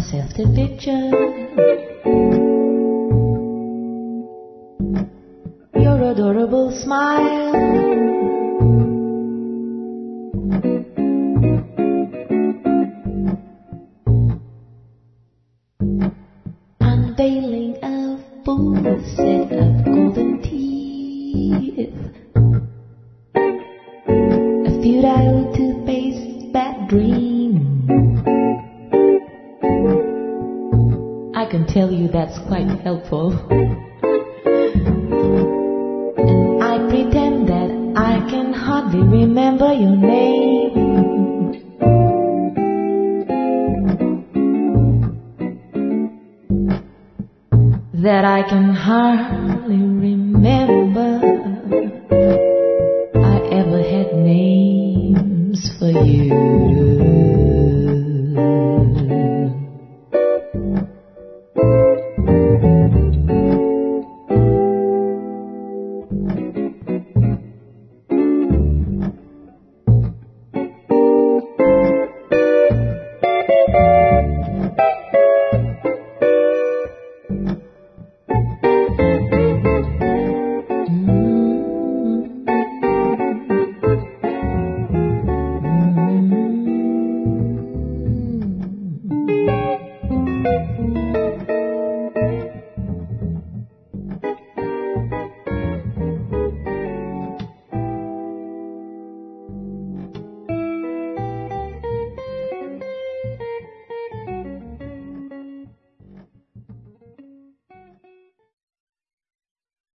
myself to picture your adorable smile, unveiling a full set of golden teeth, a futile toothpaste bad dream. I can tell you that's quite helpful. And I pretend that I can hardly remember your name. That I can hardly remember I ever had names for you.